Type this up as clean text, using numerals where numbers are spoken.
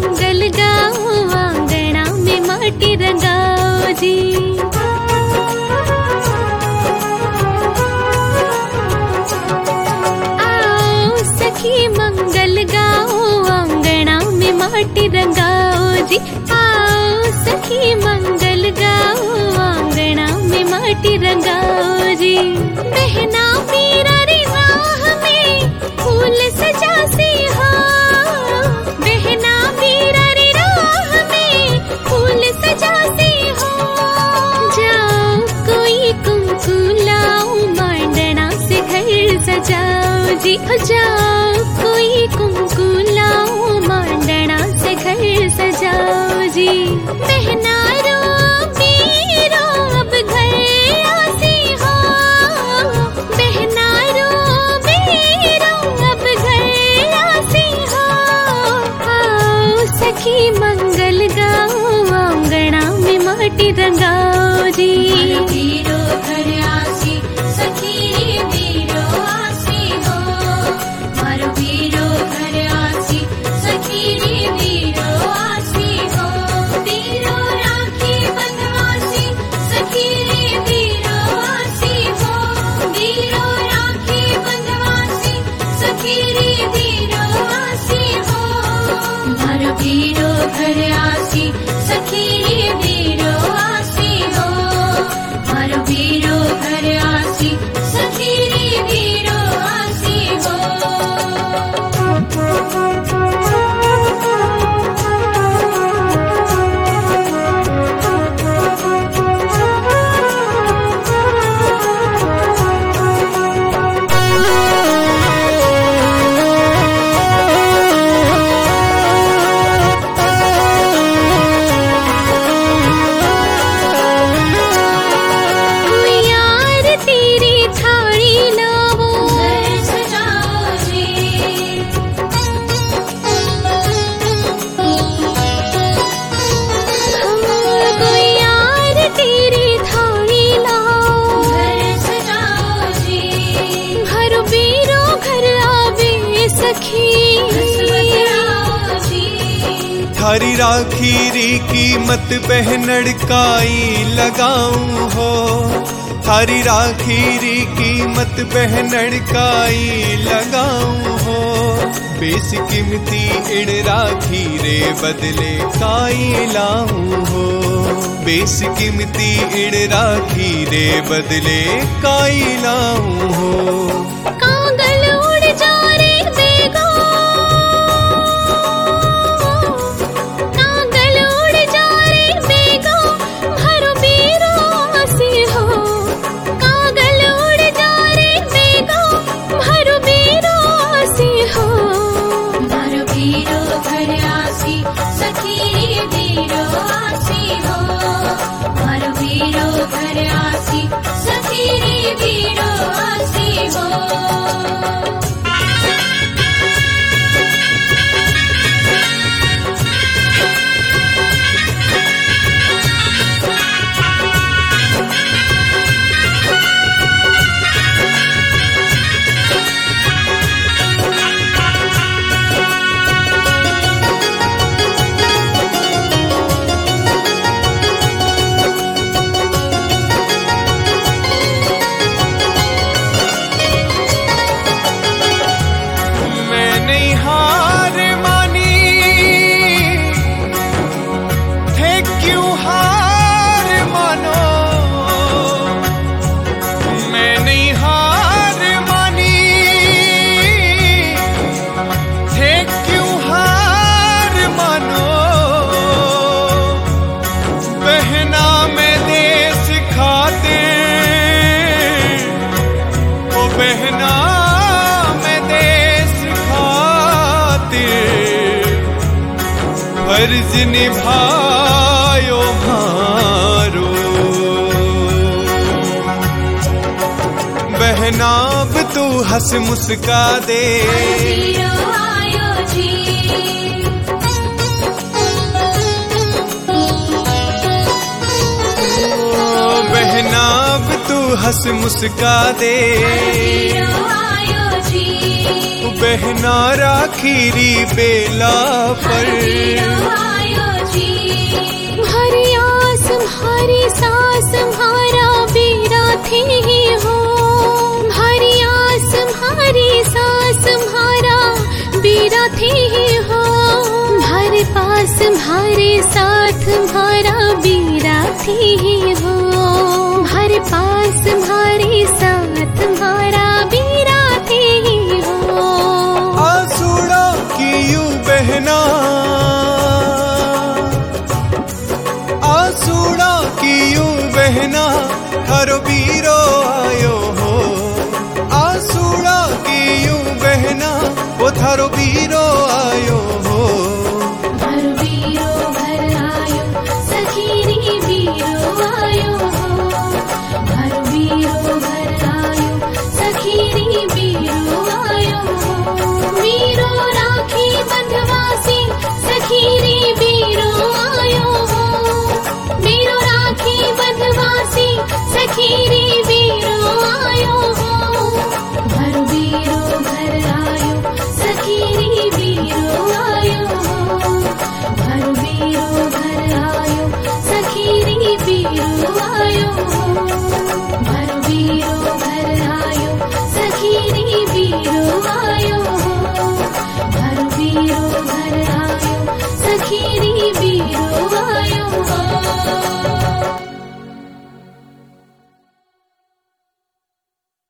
मंगल गाओ, आंगना में माटी रंगाओ जी। आओ सखी मंगल गाओ, आंगना में माटी रंगाओ जी। आओ सखी मंगल गाओ, आंगना में माटी रंगाओ जी। बहना मीरा रे राह में फूल सजासी हो, बहना मीरा रे राह में फूल सजासी हो। जाओ कोई कुमकु लाओ, मांडना से घर सजाओ जी। जाओ कोई कुमकु लाओ, मांडना से घर सजाओ जी। बहना रो मीरो अब घर आसी हो, बहना रो मीरो अब घर आसी हो। आओ सखी मंगल गाओ, आंगना में माटी रंगाओ जी। वीरो घर आसी सखी वीरो आसी हो, मारो वीरो घर आसी सखी वीरो आसी हो। वीरो राखी बंधवासी सखी वीरो आसी हो, वीरो राखी बंधवासी सखी वीरो आसी हो। मारो वीरो घर आसी सखी वीरो आसी हो, मारो वीरो घर आसी सखी वीरो आसी हो। यार तेरी थाली लाओ, घर सजाओ जी। हमको यार तेरी थाली लाओ, घर सजाओ जी। भर बीरो घर आवे सखी। हसवत जी। थारी राखी री कीमत बहनड़ काई लगाऊं हो, थारी राखी री कीमत बहनड़ काई लगाऊं हो। बेस कीमती इड़ राखी रे बदले काई लाऊं हो, बेस कीमती इड़ राखी रे बदले काई लाऊं हो। कांगल उड़ जा रे बेगो, कांगल उड़ जा रे बेगो, भरो बीरो आसी हो। कांगल उड़ जा रे बेगो, भरो बीरो आसी हो। मारो वीरो घर आसी सखी वीरो आसी हो, मारो वीरो घर आसी सखी वीरो आसी हो। बहना मैं देश खातिर फर्ज निभायो मारो। बहना अब तू हंस मुस्का दे, वीरो आयो जी। बहना अब तू हंस मुस्का दे। वीरो आयो जी। बहना राखीरी बेला पर। आयो जी भारी आस भारी सास म्हारा बीरा थी हो, भारी आस भारी सास म्हारा बीरा थी हो, भारे पास भारे साथ म्हारा बीरा थी हो, भारे पास भारे साथ म्हारा बीरा थी हो। आसूड़ा की यूं बहना, आसूड़ा की यूं बहना थारो बीरो आयो हो, आसूड़ा की यूं बहना वो थारो बीरो आयो हो। भर बीरो घर आयो सखीरी बीरो आयो हो, भर बीरो घर आयो सखीरी बीरो आयो हो, बीरो राखी बंधवासी सखीरी बीरो आयो हो, बीरो राखी बंधवासी सखीरी